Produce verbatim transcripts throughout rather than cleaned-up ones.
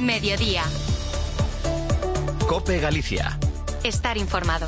Mediodía. COPE Galicia. Estar informado.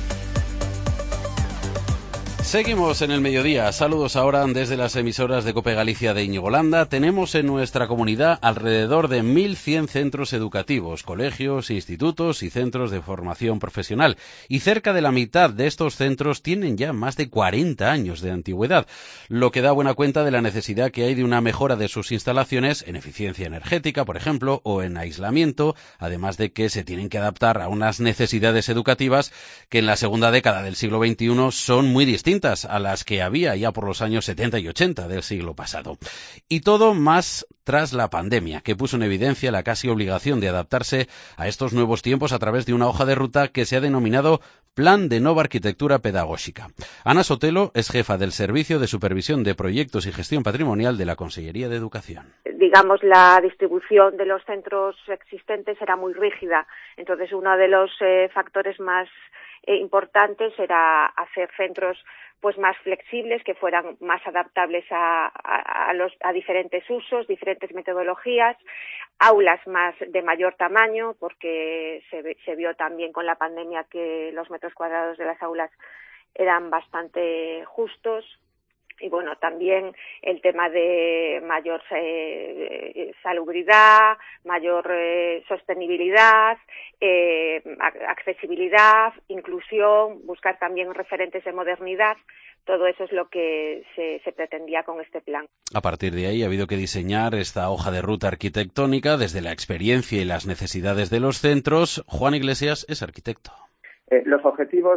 Seguimos en el mediodía. Saludos ahora desde las emisoras de COPE Galicia de Íñigo Landa. Tenemos en nuestra comunidad alrededor de mil cien centros educativos, colegios, institutos y centros de formación profesional. Y cerca de la mitad de estos centros tienen ya más de cuarenta años de antigüedad, lo que da buena cuenta de la necesidad que hay de una mejora de sus instalaciones en eficiencia energética, por ejemplo, o en aislamiento, además de que se tienen que adaptar a unas necesidades educativas que en la segunda década del siglo veintiuno son muy distintas a las que había ya por los años setenta y ochenta del siglo pasado. Y todo más tras la pandemia, que puso en evidencia la casi obligación de adaptarse a estos nuevos tiempos a través de una hoja de ruta que se ha denominado Plan de Nova Arquitectura Pedagóxica. Ana Sotelo es jefa del Servicio de Supervisión de Proyectos y Gestión Patrimonial de la Consellería de Educación. Digamos, la distribución de los centros existentes era muy rígida, entonces uno de los eh, factores más eh, importantes era hacer centros pues más flexibles, que fueran más adaptables a, a, a, los, a diferentes usos, diferentes metodologías, aulas más de mayor tamaño, porque se, se vio también con la pandemia que los metros cuadrados de las aulas eran bastante justos. Y bueno, también el tema de mayor eh, salubridad, mayor eh, sostenibilidad, eh, accesibilidad, inclusión, buscar también referentes de modernidad. Todo eso es lo que se, se pretendía con este plan. A partir de ahí ha habido que diseñar esta hoja de ruta arquitectónica desde la experiencia y las necesidades de los centros. Juan Iglesias es arquitecto. Eh, los objetivos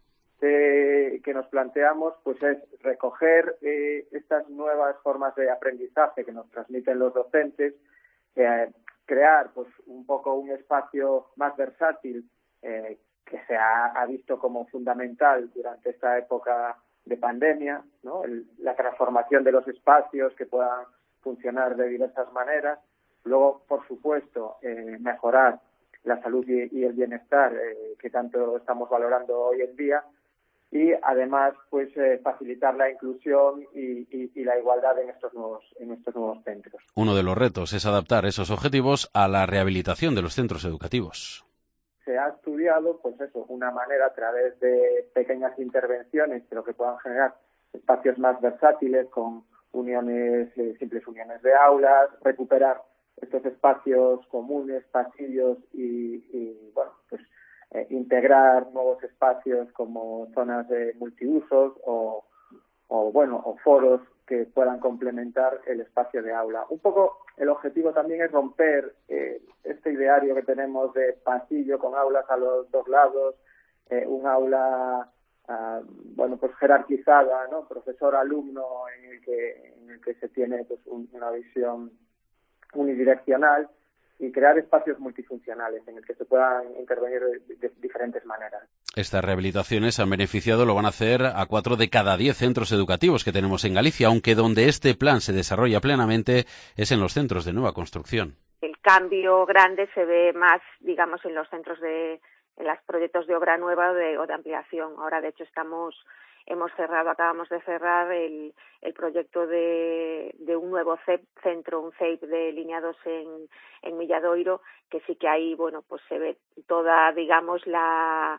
Eh, que nos planteamos pues es recoger eh, estas nuevas formas de aprendizaje que nos transmiten los docentes, eh, crear pues un poco un espacio más versátil eh, que se ha, ha visto como fundamental durante esta época de pandemia, ¿no? El, la transformación de los espacios que puedan funcionar de diversas maneras. Luego, por supuesto, eh, mejorar la salud y, y el bienestar eh, que tanto estamos valorando hoy en día. Y además pues eh, facilitar la inclusión y, y, y la igualdad en estos nuevos en estos nuevos centros. Uno de los retos es adaptar esos objetivos a la rehabilitación de los centros educativos. Se ha estudiado pues eso, una manera a través de pequeñas intervenciones, pero que puedan generar espacios más versátiles con uniones, eh, simples uniones de aulas, recuperar estos espacios comunes, pasillos y, y bueno, pues Eh, integrar nuevos espacios como zonas de multiusos o, o bueno o foros que puedan complementar el espacio de aula. Un poco el objetivo también es romper eh, este ideario que tenemos de pasillo con aulas a los dos lados, eh, un aula uh, bueno pues jerarquizada, ¿no? Profesor-alumno en el que en el que se tiene pues un, una visión unidireccional, y crear espacios multifuncionales en el que se puedan intervenir de, de diferentes maneras. Estas rehabilitaciones han beneficiado, lo van a hacer a cuatro de cada diez centros educativos que tenemos en Galicia, aunque donde este plan se desarrolla plenamente es en los centros de nueva construcción. El cambio grande se ve más, digamos, en los centros de, en los proyectos de obra nueva o de, o de ampliación. Ahora, de hecho, estamos hemos cerrado, acabamos de cerrar el, el proyecto de, de un nuevo C E P, centro, un C E P de línea dos en, en Milladoiro, que sí que ahí, bueno, pues se ve toda, digamos, la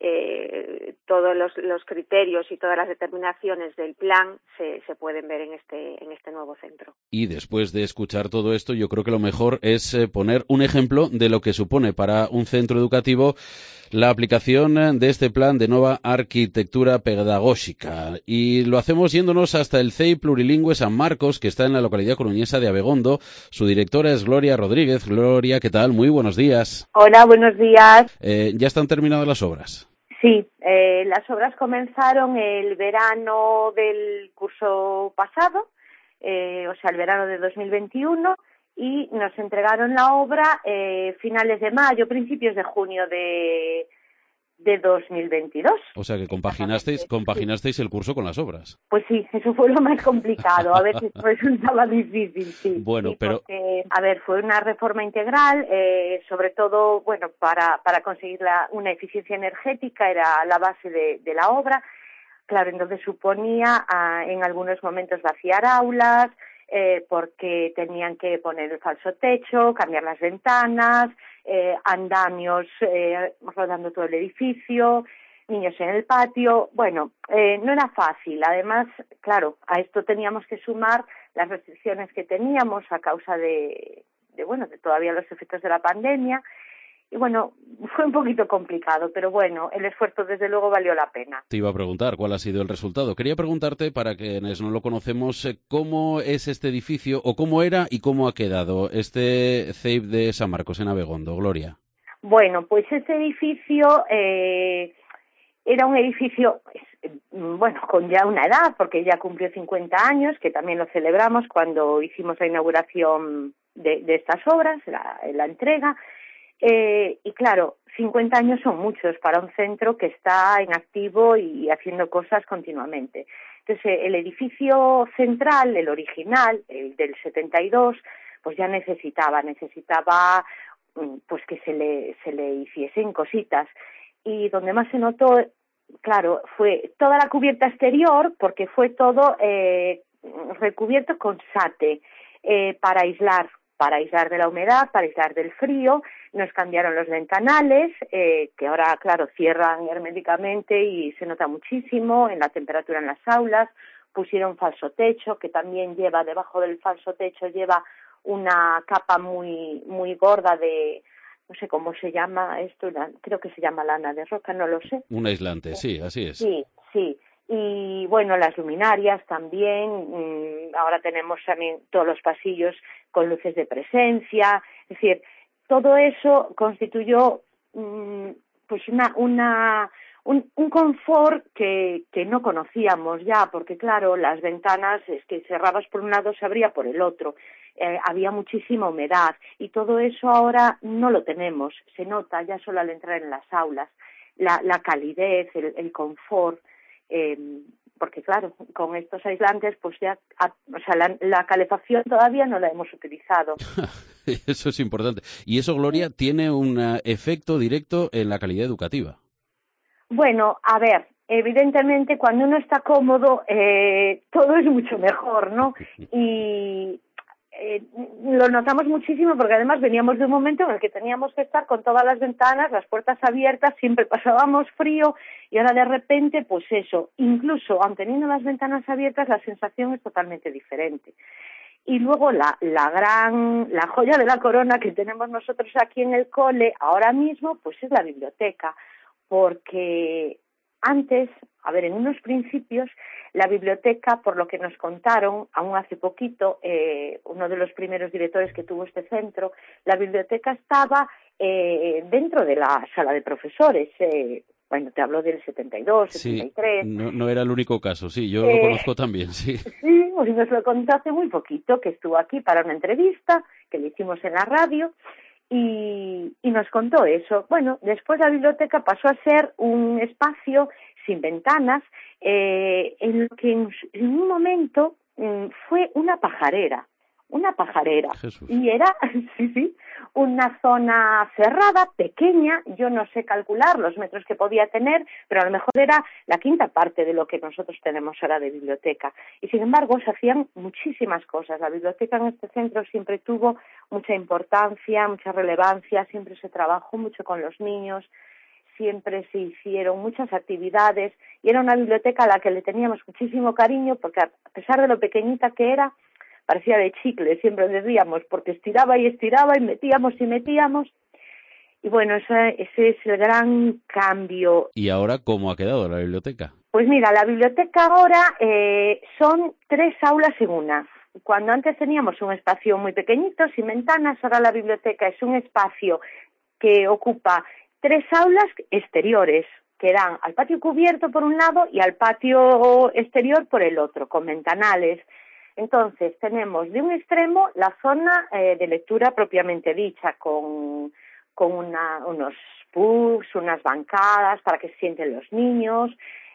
eh, todos los, los criterios y todas las determinaciones del plan se, se pueden ver en este, en este nuevo centro. Y después de escuchar todo esto, yo creo que lo mejor es eh, poner un ejemplo de lo que supone para un centro educativo la aplicación de este plan de nueva arquitectura pedagógica. Y lo hacemos yéndonos hasta el C E I Plurilingüe San Marcos, que está en la localidad coruñesa de Abegondo. Su directora es Gloria Rodríguez. Gloria, ¿qué tal? Muy buenos días. Hola, buenos días. Eh, ¿Ya están terminadas las obras? Sí, eh, las obras comenzaron el verano del curso pasado, eh, o sea, el verano de dos mil veintiuno, y nos entregaron la obra eh, finales de mayo, principios de junio de, de dos mil veintidós. O sea que compaginasteis, compaginasteis el curso con las obras. Pues sí, eso fue lo más complicado, a veces resultaba difícil, sí. Bueno, sí, pero... Porque, a ver, fue una reforma integral, eh, sobre todo, bueno, para, para conseguir la, una eficiencia energética, era la base de, de la obra. Claro, entonces suponía ah, en algunos momentos vaciar aulas, eh, porque tenían que poner el falso techo, cambiar las ventanas, eh, andamios eh, rodando todo el edificio, niños en el patio. Bueno, eh, no era fácil. Además, claro, a esto teníamos que sumar las restricciones que teníamos a causa de, de bueno, de todavía los efectos de la pandemia. Y bueno, fue un poquito complicado, pero bueno, el esfuerzo desde luego valió la pena. Te iba a preguntar cuál ha sido el resultado. Quería preguntarte, para quienes no lo conocemos, cómo es este edificio, o cómo era y cómo ha quedado este C E I P de San Marcos en Abegondo, Gloria. Bueno, pues este edificio eh, era un edificio, pues, bueno, con ya una edad, porque ya cumplió cincuenta años, que también lo celebramos cuando hicimos la inauguración de, de estas obras, la, la entrega. Eh, y claro, cincuenta años son muchos para un centro que está en activo y haciendo cosas continuamente. Entonces, el edificio central, el original, el del setenta y dos, pues ya necesitaba, necesitaba pues que se le, se le hiciesen cositas. Y donde más se notó, claro, fue toda la cubierta exterior, porque fue todo eh, recubierto con sate, eh, para aislar, para aislar de la humedad, para aislar del frío. Nos cambiaron los ventanales, eh, que ahora, claro, cierran herméticamente y se nota muchísimo en la temperatura en las aulas. Pusieron falso techo, que también lleva, debajo del falso techo lleva una capa muy muy gorda de, no sé cómo se llama esto, creo que se llama lana de roca, no lo sé. Un aislante, sí, así es. Sí, sí. Y bueno, las luminarias también, mmm, ahora tenemos también todos los pasillos con luces de presencia, es decir, todo eso constituyó mmm, pues una una un, un confort que, que no conocíamos ya, porque claro, las ventanas, es que cerrabas por un lado, se abría por el otro, eh, había muchísima humedad y todo eso ahora no lo tenemos, se nota ya solo al entrar en las aulas, la, la calidez, el, el confort. Eh, porque claro, con estos aislantes, pues ya, a, o sea, la, la calefacción todavía no la hemos utilizado. Eso es importante. Y eso, Gloria, tiene un uh, efecto directo en la calidad educativa. Bueno, a ver, evidentemente cuando uno está cómodo, eh, todo es mucho mejor, ¿no? Y eh, lo notamos muchísimo porque además veníamos de un momento en el que teníamos que estar con todas las ventanas, las puertas abiertas, siempre pasábamos frío y ahora de repente, pues eso, incluso aun teniendo las ventanas abiertas, la sensación es totalmente diferente. Y luego la, la gran, la joya de la corona que tenemos nosotros aquí en el cole ahora mismo, pues es la biblioteca, porque antes, a ver, en unos principios, la biblioteca, por lo que nos contaron, aún hace poquito, eh, uno de los primeros directores que tuvo este centro, la biblioteca estaba eh, dentro de la sala de profesores. Eh, bueno, te hablo del setenta y dos, setenta y tres. Sí, no, no era el único caso, sí, yo eh, lo conozco también, sí. Sí, pues nos lo contó hace muy poquito, que estuvo aquí para una entrevista, que le hicimos en la radio, y, y nos contó eso. Bueno, después la biblioteca pasó a ser un espacio sin ventanas, eh, en lo que en, en un momento mm, fue una pajarera, una pajarera. Jesús. Y era, sí, sí, una zona cerrada, pequeña, yo no sé calcular los metros que podía tener, pero a lo mejor era la quinta parte de lo que nosotros tenemos ahora de biblioteca. Y sin embargo, se hacían muchísimas cosas. La biblioteca en este centro siempre tuvo mucha importancia, mucha relevancia, siempre se trabajó mucho con los niños, siempre se hicieron muchas actividades y era una biblioteca a la que le teníamos muchísimo cariño porque a pesar de lo pequeñita que era, parecía de chicle, siempre decíamos, porque estiraba y estiraba y metíamos y metíamos. Y bueno, ese, ese es el gran cambio. ¿Y ahora cómo ha quedado la biblioteca? Pues mira, la biblioteca ahora eh, son tres aulas en una. Cuando antes teníamos un espacio muy pequeñito, sin ventanas, ahora la biblioteca es un espacio que ocupa tres aulas exteriores, que dan al patio cubierto por un lado y al patio exterior por el otro, con ventanales. Entonces, tenemos de un extremo la zona eh, de lectura propiamente dicha, con, con una, unos puffs, unas bancadas para que se sienten los niños.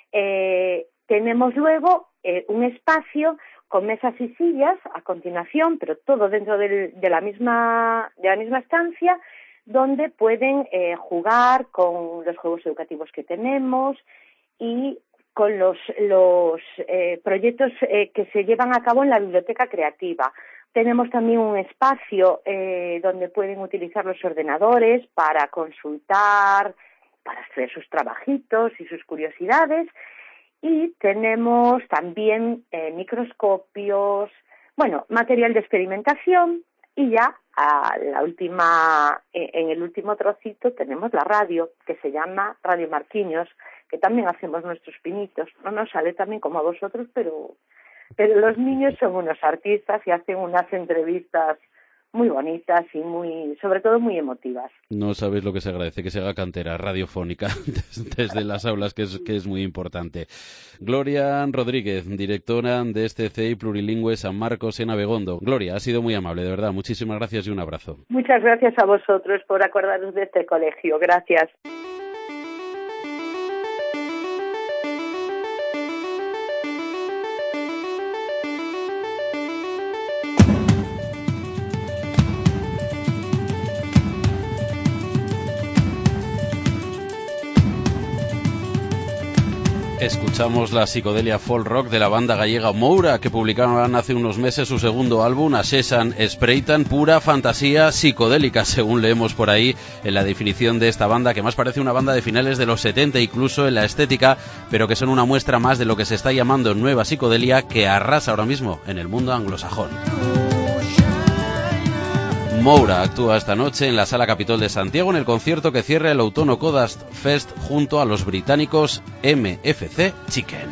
Eh, tenemos luego eh, un espacio con mesas y sillas a continuación, pero todo dentro del, de, la misma, de la misma estancia, donde pueden eh, jugar con los juegos educativos que tenemos y con los, los eh, proyectos eh, que se llevan a cabo en la biblioteca creativa. Tenemos también un espacio eh, donde pueden utilizar los ordenadores para consultar, para hacer sus trabajitos y sus curiosidades. Y tenemos también eh, microscopios, bueno, material de experimentación. Y ya a la última, en el último trocito tenemos la radio, que se llama Radio Marquinhos, que también hacemos nuestros pinitos. No nos sale también como a vosotros, pero, pero los niños son unos artistas y hacen unas entrevistas muy bonitas y muy, sobre todo muy emotivas. No sabéis lo que se agradece, que se haga cantera radiofónica desde las aulas, que es, que es muy importante. Gloria Rodríguez, directora de este C E I Plurilingüe San Marcos en Abegondo. Gloria, ha sido muy amable, de verdad. Muchísimas gracias y un abrazo. Muchas gracias a vosotros por acordaros de este colegio. Gracias. Escuchamos la psicodelia folk rock de la banda gallega Moura, que publicaron hace unos meses su segundo álbum, Asesan Spreitan, pura fantasía psicodélica, según leemos por ahí en la definición de esta banda, que más parece una banda de finales de los setenta, incluso en la estética, pero que son una muestra más de lo que se está llamando nueva psicodelia, que arrasa ahora mismo en el mundo anglosajón. Moura actúa esta noche en la Sala Capitol de Santiago en el concierto que cierra el Outono Codast Fest junto a los británicos M F C Chicken.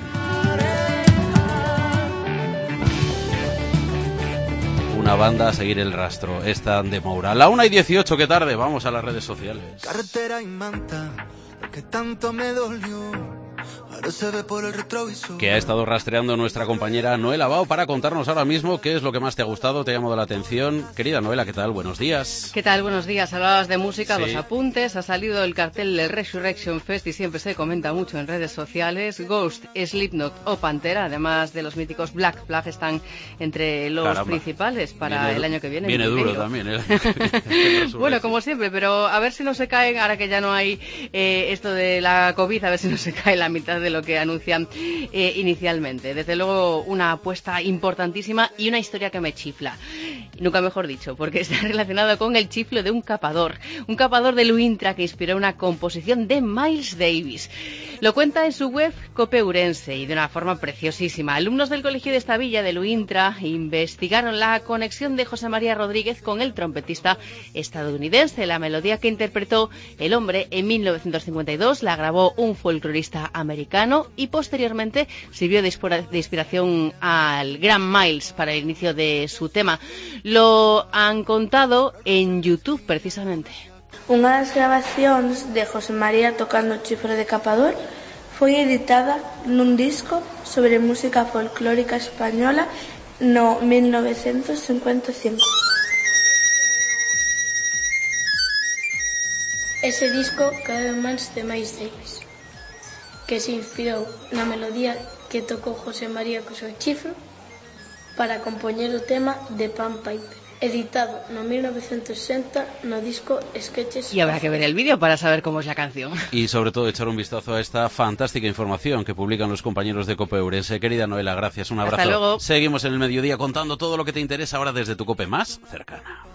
Una banda a seguir el rastro, esta de Moura. La una y dieciocho, qué tarde, vamos a las redes sociales. Carretera y manta, lo que tanto me dolió. Que ha estado rastreando nuestra compañera Noela Bao para contarnos ahora mismo qué es lo que más te ha gustado, te ha llamado la atención. Querida Noela, ¿qué tal? Buenos días. ¿Qué tal? Buenos días. Hablabas de música, sí. Los apuntes. Ha salido el cartel del Resurrection Fest y siempre se comenta mucho en redes sociales. Ghost, Slipknot o Pantera, además de los míticos Black Flag, están entre los Caramba. principales para viene, el año que viene. Viene duro también. ¿eh? Bueno, como siempre, pero a ver si no se caen, ahora que ya no hay eh, esto de la COVID, a ver si no se cae la mitad de lo que anuncian eh, inicialmente. Desde luego una apuesta importantísima y una historia que me chifla. Nunca mejor dicho, porque está relacionado con el chiflo de un capador. Un capador de Luintra que inspiró una composición de Miles Davis. Lo cuenta en su web Copeurense y de una forma preciosísima. Alumnos del colegio de esta villa de Luintra investigaron la conexión de José María Rodríguez con el trompetista estadounidense. La melodía que interpretó el hombre en mil novecientos cincuenta y dos la grabó un folclorista americano y posteriormente sirvió de inspiración al gran Miles para el inicio de su tema. Lo han contado en YouTube precisamente. Unha das gravacións de José María tocando o chifre de capador foi editada nun disco sobre música folclórica española no mil novecientos cincuenta e cinco. Ese disco caeu en mans de Miles Davis, que se inspirou na melodía que tocou José María co seu chifro para compoñer o tema de Pan Piper, editado no mil novecientos sesenta no disco Sketches. Y habrá que ver el vídeo para saber cómo es la canción. Y sobre todo echar un vistazo a esta fantástica información que publican los compañeros de Copeurense. Querida Noela, gracias, un abrazo. Hasta luego. Seguimos en el mediodía contando todo lo que te interesa ahora desde tu Cope más cercana.